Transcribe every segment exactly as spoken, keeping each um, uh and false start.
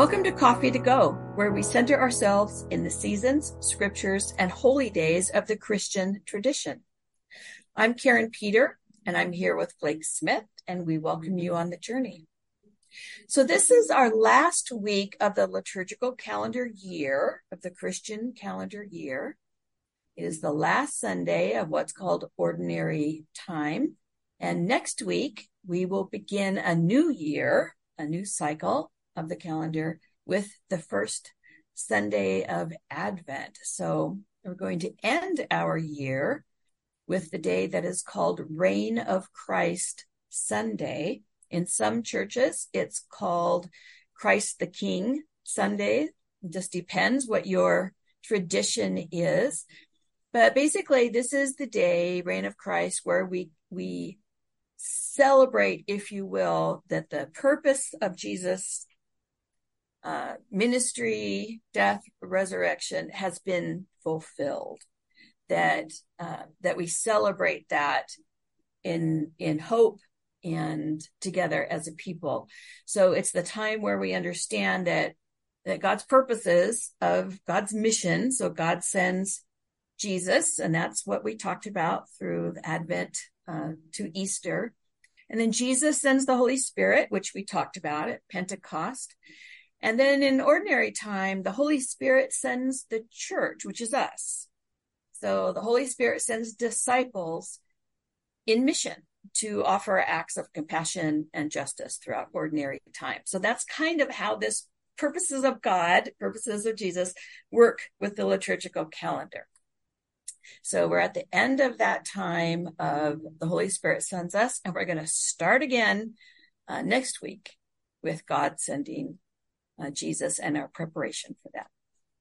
Welcome to Coffee to Go, where we center ourselves in the seasons, scriptures, and holy days of the Christian tradition. I'm Karen Peter, and I'm here with Blake Smith, and we welcome you on the journey. So this is our last week of the liturgical calendar year, of the Christian calendar year. It is the last Sunday of what's called ordinary time. And next week, we will begin a new year, a new cycle of the calendar with the first Sunday of Advent. So we're going to end our year with the day that is called Reign of Christ Sunday. In some churches, it's called Christ the King Sunday. It just depends what your tradition is. But basically, this is the day, Reign of Christ, where we we celebrate, if you will, that the purpose of Jesus' uh, ministry, death, resurrection has been fulfilled. That uh, that we celebrate that in in hope and together as a people. So it's the time where we understand that that God's purposes of God's mission. So God sends Jesus, and that's what we talked about through the Advent uh, to Easter. And then Jesus sends the Holy Spirit, which we talked about at Pentecost. And then in ordinary time, the Holy Spirit sends the church, which is us. So the Holy Spirit sends disciples in mission to offer acts of compassion and justice throughout ordinary time. So that's kind of how this purposes of God, purposes of Jesus, work with the liturgical calendar. So we're at the end of that time of the Holy Spirit sends us, and we're going to start again uh, next week with God sending uh, Jesus and our preparation for that.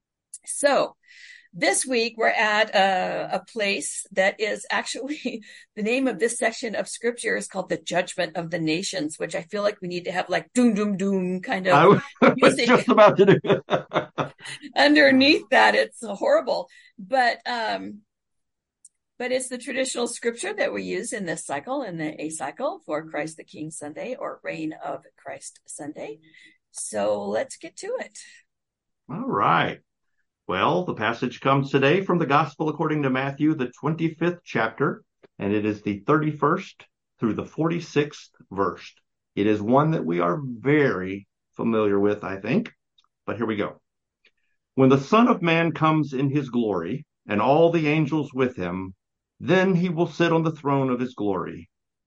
So this week we're at a, a place that is actually, the name of this section of scripture is called the Judgment of the Nations, which I feel like we need to have like doom, doom, doom kind of I was just about to do it. Underneath that. It's horrible. But, um, But it's the traditional scripture that we use in this cycle, in the A cycle for Christ the King Sunday or Reign of Christ Sunday. So let's get to it. All right. Well, the passage comes today from the Gospel according to Matthew, the twenty-fifth chapter, and it is the thirty-first through the forty-sixth verse. It is one that we are very familiar with, I think, but here we go. When the Son of Man comes in his glory, and all the angels with him, then he will sit on the throne of his glory.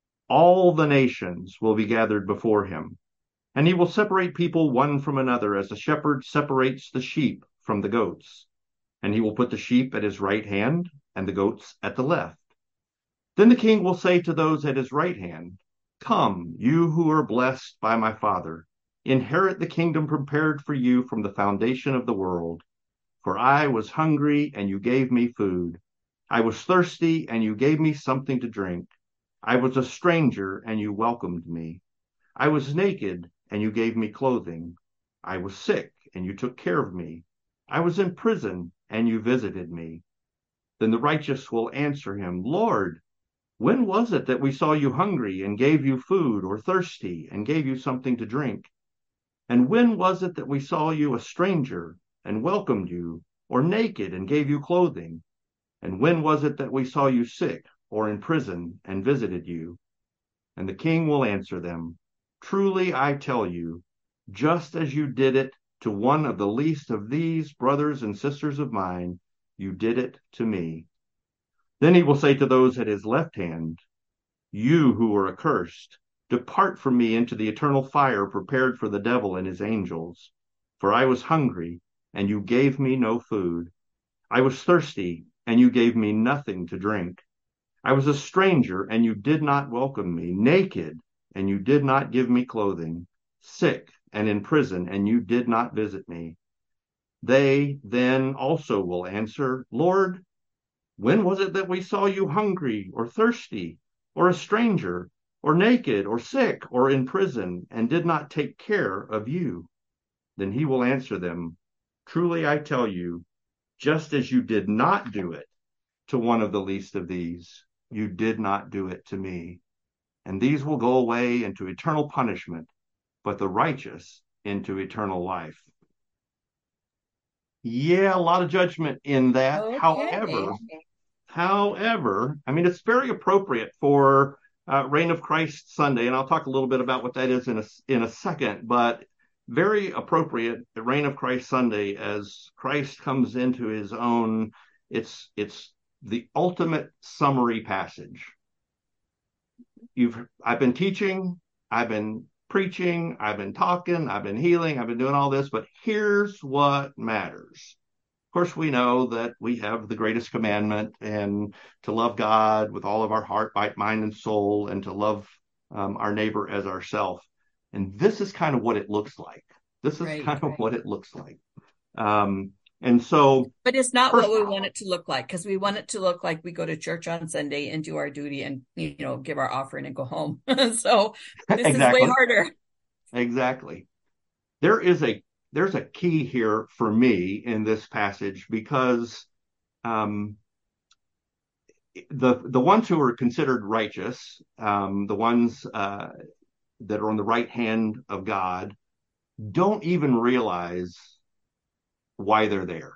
All the nations will be gathered before him, and he will separate people one from another as a shepherd separates the sheep from the goats. And he will put the sheep at his right hand and the goats at the left. Then the king will say to those at his right hand, "Come, you who are blessed by my Father, inherit the kingdom prepared for you from the foundation of the world. For I was hungry, and you gave me food. I was thirsty, and you gave me something to drink. I was a stranger, and you welcomed me. I was naked, and you gave me clothing. I was sick, and you took care of me. I was in prison, and you visited me." Then the righteous will answer him, "Lord, when was it that we saw you hungry and gave you food, or thirsty and gave you something to drink? And when was it that we saw you a stranger and welcomed you, or naked and gave you clothing? And when was it that we saw you sick or in prison and visited you?" And the king will answer them, "Truly I tell you, just as you did it to one of the least of these brothers and sisters of mine, you did it to me." Then he will say to those at his left hand, "You who are accursed, depart from me into the eternal fire prepared for the devil and his angels. For I was hungry, and you gave me no food. I was thirsty, and you gave me nothing to drink. I was a stranger, and you did not welcome me, naked, and you did not give me clothing, sick and in prison, and you did not visit me." They then also will answer, "Lord, when was it that we saw you hungry or thirsty, or a stranger, or naked, or sick, or in prison, and did not take care of you?" Then he will answer them, "Truly I tell you, just as you did not do it to one of the least of these, you did not do it to me." And these will go away into eternal punishment, but the righteous into eternal life. Yeah, a lot of judgment in that. Okay. However, however, I mean, it's very appropriate for uh, Reign of Christ Sunday, and I'll talk a little bit about what that is in a in a second. But very appropriate, the Reign of Christ Sunday, as Christ comes into his own. It's it's the ultimate summary passage. You've I've been teaching, I've been preaching, I've been talking, I've been healing, I've been doing all this, but here's what matters. Of course, we know that we have the greatest commandment, and to love God with all of our heart, mind, and soul, and to love um, our neighbor as ourselves. And this is kind of what it looks like. This is Right, kind of right. what it looks like. Um, and so, But it's not first, what we want it to look like, because we want it to look like we go to church on Sunday and do our duty and, you know, give our offering and go home. So this is way exactly, harder. exactly. There is a there's a key here for me in this passage, because um, the the ones who are considered righteous, um, the ones uh, that are on the right hand of God, don't even realize why they're there.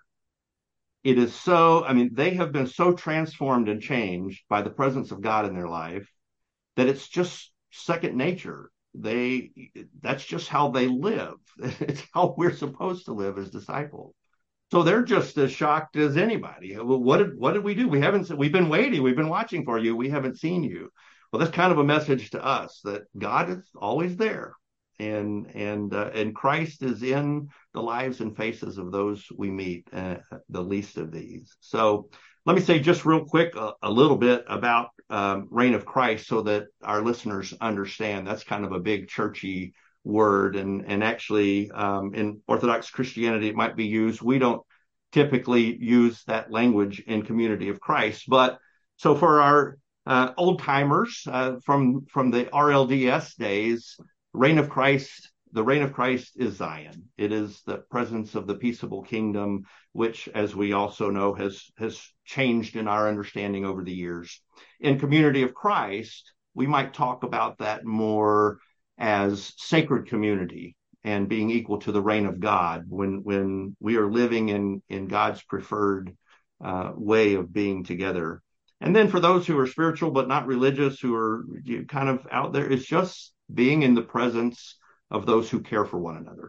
It is so, I mean, they have been so transformed and changed by the presence of God in their life that it's just second nature. They, that's just how they live. It's how we're supposed to live as disciples. So they're just as shocked as anybody. Well, what did what did we do? We haven't. We've been waiting. We've been watching for you. We haven't seen you. Well, that's kind of a message to us that God is always there, and and uh, and Christ is in the lives and faces of those we meet, uh, the least of these. So let me say just real quick a, a little bit about um, Reign of Christ, so that our listeners understand. That's kind of a big churchy word, and and actually um, in Orthodox Christianity it might be used. We don't typically use that language in Community of Christ, but so for our uh, old timers uh, from from the R L D S days, Reign of Christ, the Reign of Christ is Zion. It is the presence of the peaceable kingdom, which, as we also know, has has changed in our understanding over the years. In Community of Christ, we might talk about that more as sacred community and being equal to the reign of God, when when we are living in in God's preferred uh, way of being together. And then for those who are spiritual but not religious, who are you know, kind of out there, it's just being in the presence of those who care for one another.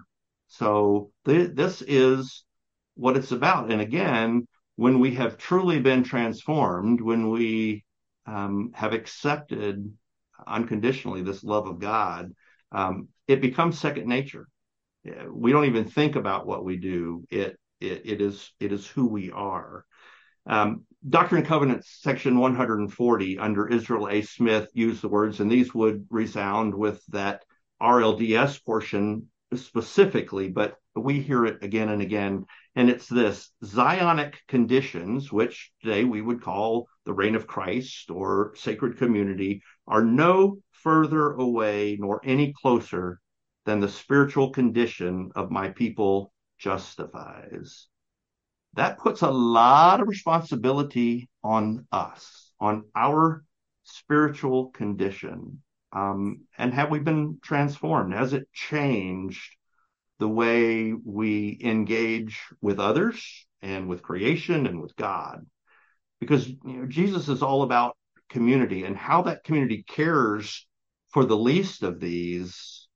So th- this is what it's about. And again, when we have truly been transformed, when we um, have accepted unconditionally this love of God, um, it becomes second nature. We don't even think about what we do. It it, it is it is who we are. Um, Doctrine and Covenants, section one forty, under Israel A. Smith, used the words, and these would resound with that R L D S portion specifically, but we hear it again and again. And it's this: Zionic conditions, which today we would call the reign of Christ or sacred community, are no further away nor any closer than the spiritual condition of my people justifies. That puts a lot of responsibility on us, on our spiritual condition. Um, and have we been transformed? Has it changed the way we engage with others and with creation and with God? Because you know, Jesus is all about community, and how that community cares for the least of these,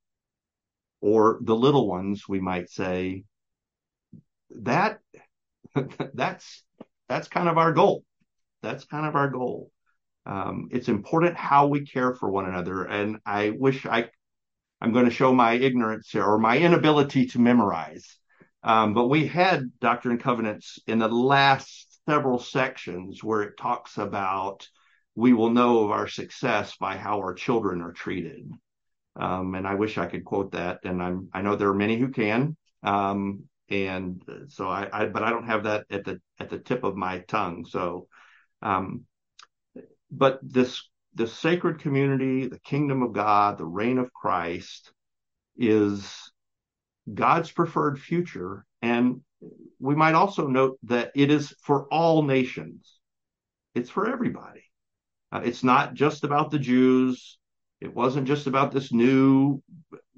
or the little ones, we might say. That that's that's kind of our goal. That's kind of our goal. Um, it's important how we care for one another, and I wish I I'm going to show my ignorance here, or my inability to memorize. Um, but we had Doctrine and Covenants in the last several sections where it talks about we will know of our success by how our children are treated. Um, and I wish I could quote that, and I'm I know there are many who can. Um, and so I, I, but I don't have that at the at the tip of my tongue. So, um, but this the sacred community, the kingdom of God, the reign of Christ, is God's preferred future. And we might also note that it is for all nations. It's for everybody. Uh, it's not just about the Jews. It wasn't just about this new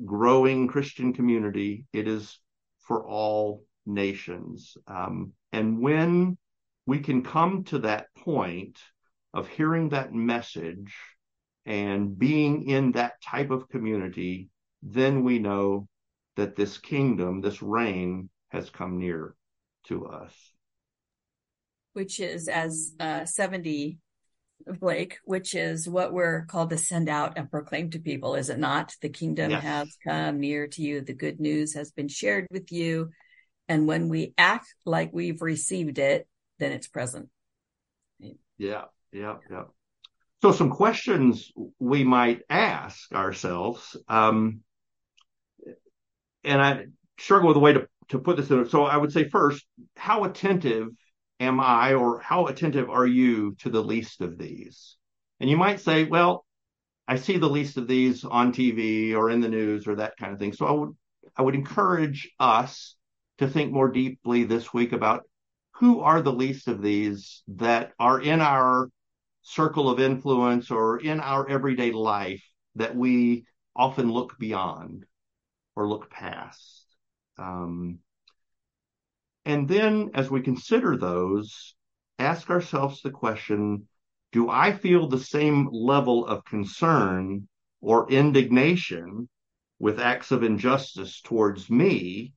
growing Christian community. It is for all nations. Um, and when we can come to that point of hearing that message and being in that type of community, then we know that this kingdom, this reign, has come near to us. Which is, as uh, seventy, Blake, which is what we're called to send out and proclaim to people, is it not? The kingdom Yes. has come near to you. The good news has been shared with you. And when we act like we've received it, then it's present. Yeah, yeah, yeah. So some questions we might ask ourselves, um, and I struggle with a way to, to put this in. So I would say first, how attentive am I, or how attentive are you to the least of these? And you might say, well, I see the least of these on T V or in the news or that kind of thing. So I would, I would encourage us to think more deeply this week about who are the least of these that are in our circle of influence or in our everyday life that we often look beyond or look past. Um, and then as we consider those, ask ourselves the question, do I feel the same level of concern or indignation with acts of injustice towards me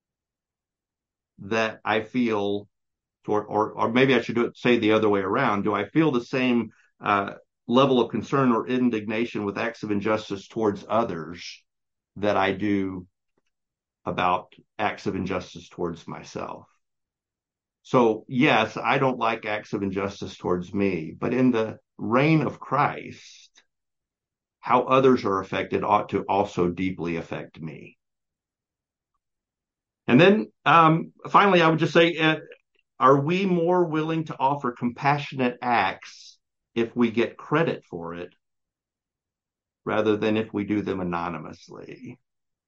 that I feel, or, or, or maybe I should do it, say the other way around. Do I feel the same uh, level of concern or indignation with acts of injustice towards others that I do about acts of injustice towards myself? So yes, I don't like acts of injustice towards me, but in the reign of Christ, how others are affected ought to also deeply affect me. And then um, finally, I would just say, uh, are we more willing to offer compassionate acts if we get credit for it rather than if we do them anonymously?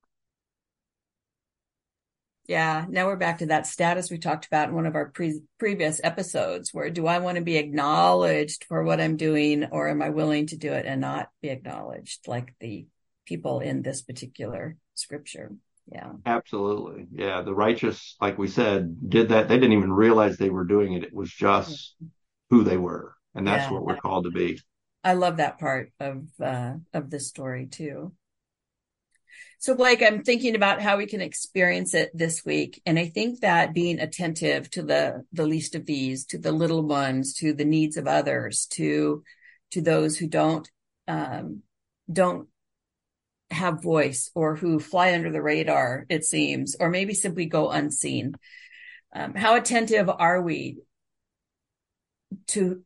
Yeah, now we're back to that status we talked about in one of our pre- previous episodes, where do I want to be acknowledged for what I'm doing, or am I willing to do it and not be acknowledged, like the people in this particular scripture? Yeah. Absolutely. Yeah. The righteous, like we said, did that. They didn't even realize they were doing it. It was just who they were. And that's Yeah. what we're called to be. I love that part of, uh, of this story too. So Blake, I'm thinking about how we can experience it this week. And I think that being attentive to the, the least of these, to the little ones, to the needs of others, to, to those who don't, um, don't have voice, or who fly under the radar, it seems, or maybe simply go unseen. Um, how attentive are we to,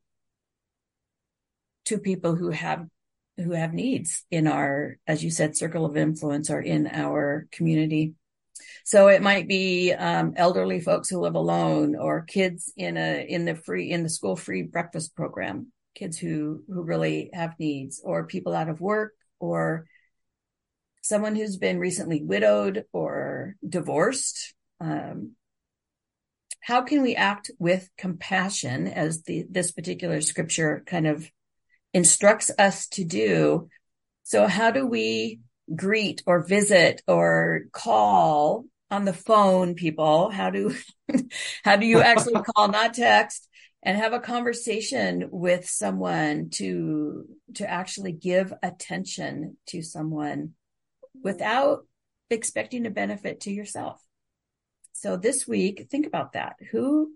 to people who have who have needs in our, as you said, circle of influence, or in our community? So it might be um, elderly folks who live alone, or kids in a in the free in the school free breakfast program, kids who who really have needs, or people out of work, or someone who's been recently widowed or divorced. Um, how can we act with compassion, as the this particular scripture kind of instructs us to do? So how do we greet or visit or call on the phone people? How do how do you actually call, not text, and have a conversation with someone to to actually give attention to someone without expecting a benefit to yourself? So this week, think about that. Who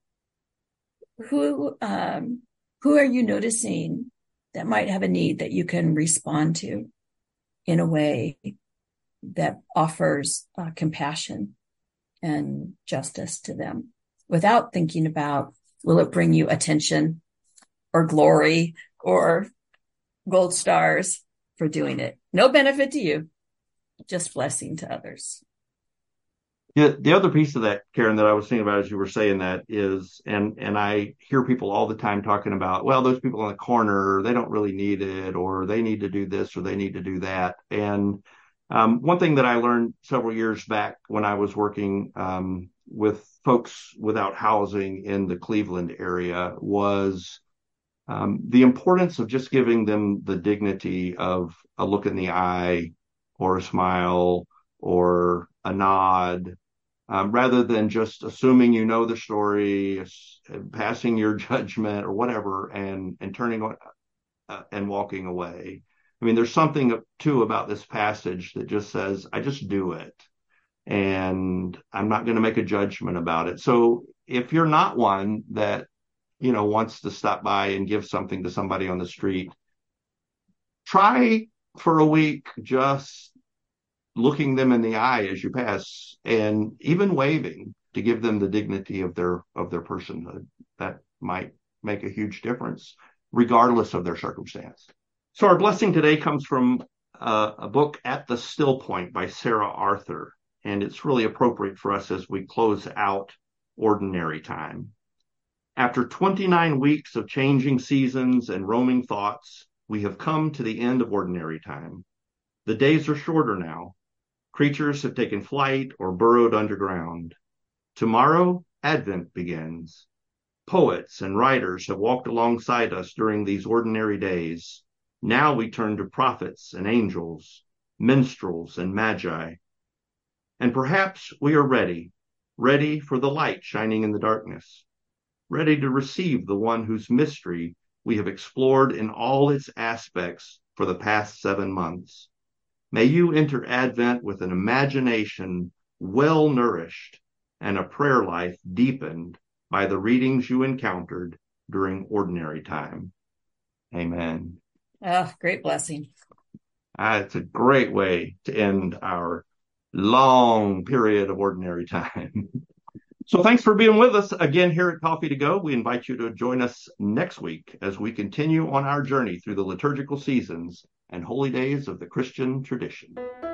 who um who are you noticing that might have a need that you can respond to in a way that offers uh, compassion and justice to them, without thinking about, will it bring you attention or glory or gold stars for doing it? No benefit to you, just blessing to others. Yeah, the other piece of that, Karen, that I was thinking about as you were saying that is, and and I hear people all the time talking about, well, those people in the corner, they don't really need it, or they need to do this, or they need to do that. And um, one thing that I learned several years back when I was working um, with folks without housing in the Cleveland area was um, the importance of just giving them the dignity of a look in the eye or a smile or a nod, um, rather than just assuming you know the story, passing your judgment or whatever, and and turning on uh, and walking away. I mean, there's something too about this passage that just says, I just do it, and I'm not going to make a judgment about it. So if you're not one that, you know, wants to stop by and give something to somebody on the street, try for a week just looking them in the eye as you pass, and even waving to give them the dignity of their of their personhood. That might make a huge difference, regardless of their circumstance. So our blessing today comes from uh, a book, At the Still Point by Sarah Arthur, and it's really appropriate for us as we close out ordinary time. After twenty-nine weeks of changing seasons and roaming thoughts, we have come to the end of ordinary time. The days are shorter now. Creatures have taken flight or burrowed underground. Tomorrow, Advent begins. Poets and writers have walked alongside us during these ordinary days. Now we turn to prophets and angels, minstrels and magi. And perhaps we are ready, ready for the light shining in the darkness, ready to receive the one whose mystery we have explored in all its aspects for the past seven months. May you enter Advent with an imagination well nourished and a prayer life deepened by the readings you encountered during ordinary time. Amen. Oh, great blessing. Uh, it's a great way to end our long period of ordinary time. So thanks for being with us again here at Coffee to Go. We invite you to join us next week as we continue on our journey through the liturgical seasons and holy days of the Christian tradition.